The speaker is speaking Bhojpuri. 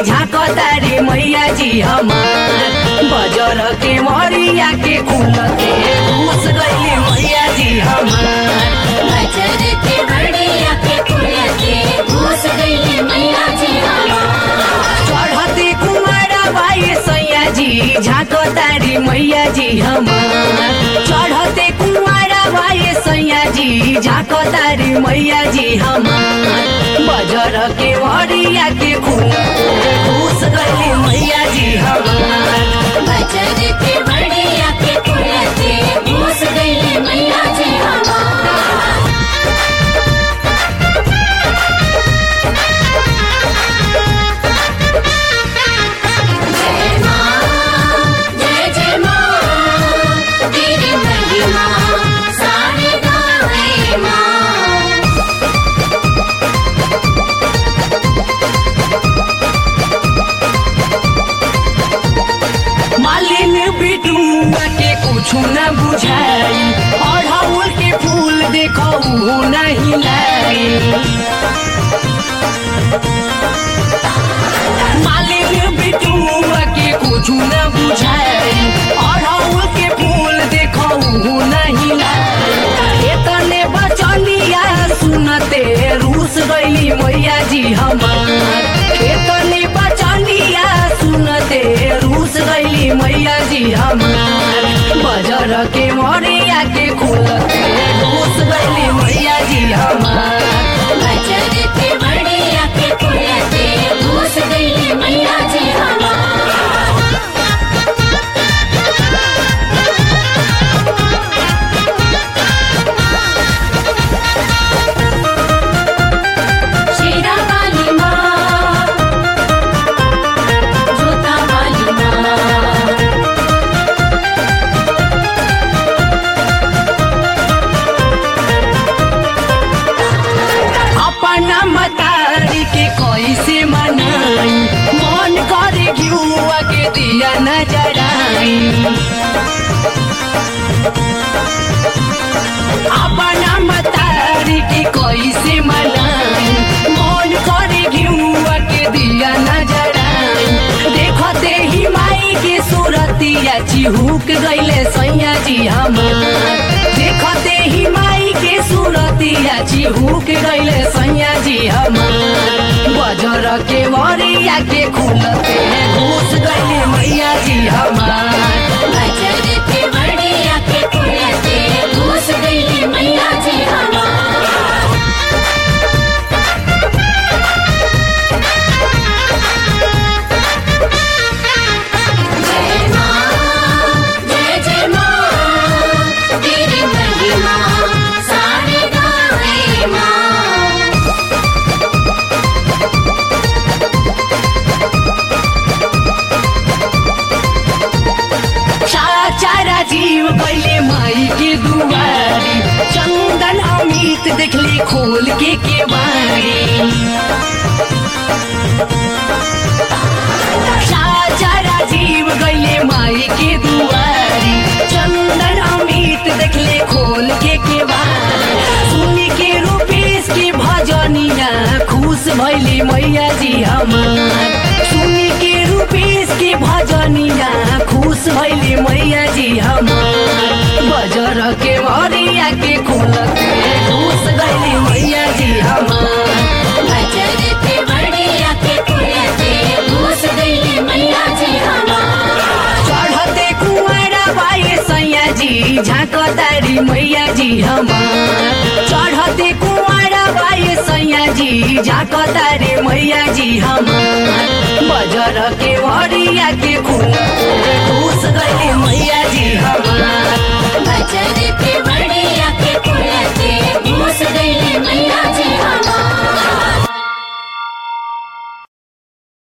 झाकतारी मैया जी हमार बजर के मरिया के खुलते घुस गई मैया जी हमार बजर के मरिया के खुलते घुस गई मैया जी हमार चढ़ते कुमारा बाई सैया जी झाकतारी मैया जी हमार चढ़ते कुमारा बाई सैया जी झाकतारी मैया जी हमार बजर के मरिया के खुलते घुस गई मैया जी हमार बजर के मरिया के खुलते घुस गई मैया जी हमार जय मां जय जय मां तेरी महिमा सारे गावे मां मालिन बिटुआ के कुछ न बुझाई अड़हुल के फूल देखो नहीं लाई मालिन बिटुआ के कुछ न बुझाई अड़हुल के फूल देखो नहीं लाई इतने बचनिया सुनते रूस गई मैया जी हमार इतने बचनिया सुनते रूस गई मैया जी हमार बजर के मरिया के खुलते घुस गई मैया जी हमार बजर के मरिया के खुलते घुस गई मैया जी हमार शेरा वाली माँ जोता वाली माँ अपना मतारी के कैसे मनाई मन करे घिउआ के दिया न जराई अपना मतारी के कैसे मनाई मन करे घिउआ के दिया न जराई देखते ही माई के सूरतिया चिहुक गईले सैया जी हमार देखते ही माई के सूरतिया चिहुक गईले सैया जी हमार बजर के मरिया के खुलते घुस गईले मैया जी हमार बजर के मरिया के खुलते घुस गई मैया जी हमार जय मां जय मां तेरी महिमा सारे गावे मां चारा जीव पहले माई के दुआरी चंदन अमित देखली खोल के केवाड़ी चारा जीव गईले माई के दुआरी चंदन अमित देखले खोल के केवाड़ी सुनी के रूपेश के भजनिया खुश भैली मैया जी हमार सुनी के रूपेश के भजनिया खुश भैली मैया जी हमार बजर के मरिया के खुलते घुस गईली मैया जी हमार बजर के मरिया के खुलते घुस गई मैया जी हमार चढ़ते कुंवरा बाई सैया जी झाकतारी मैया जी हमार चढ़ते कुंवरा बाई सैया जी झाकतारी मैया जी हमार बजर के मरिया के खुलते